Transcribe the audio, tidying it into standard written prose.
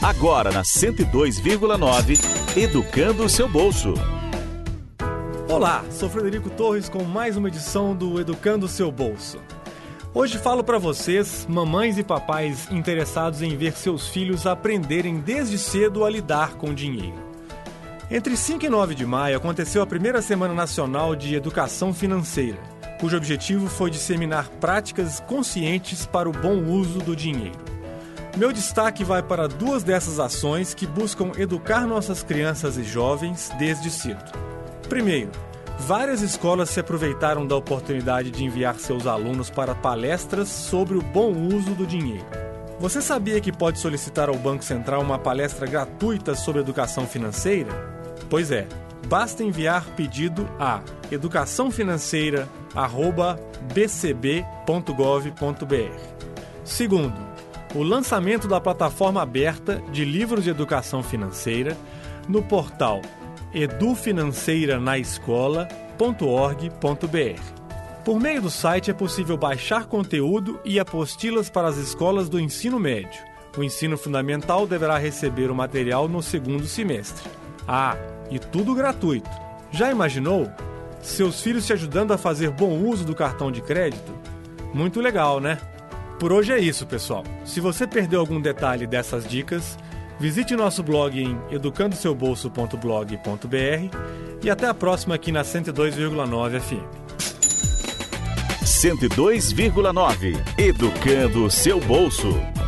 Agora na 102,9, Educando o Seu Bolso. Olá, sou Frederico Torres com mais uma edição do Educando o Seu Bolso. Hoje falo para vocês, mamães e papais interessados em ver seus filhos aprenderem desde cedo a lidar com dinheiro. Entre 5 e 9 de maio aconteceu a primeira Semana Nacional de Educação Financeira, cujo objetivo foi disseminar práticas conscientes para o bom uso do dinheiro. Meu destaque vai para duas dessas ações que buscam educar nossas crianças e jovens desde cedo. Primeiro, várias escolas se aproveitaram da oportunidade de enviar seus alunos para palestras sobre o bom uso do dinheiro. Você sabia que pode solicitar ao Banco Central uma palestra gratuita sobre educação financeira? Pois é, basta enviar pedido a educaçãofinanceira@bcb.gov.br. Segundo, o lançamento da plataforma aberta de livros de educação financeira no portal edufinanceiranaescola.org.br. Por meio do site é possível baixar conteúdo e apostilas para as escolas do ensino médio. O ensino fundamental deverá receber o material no segundo semestre. E tudo gratuito. Já imaginou? Seus filhos te ajudando a fazer bom uso do cartão de crédito? Muito legal, né? Por hoje é isso, pessoal. Se você perdeu algum detalhe dessas dicas, visite nosso blog em educandoseubolso.blog.br e até a próxima aqui na 102,9 FM. 102,9 Educando o Seu Bolso.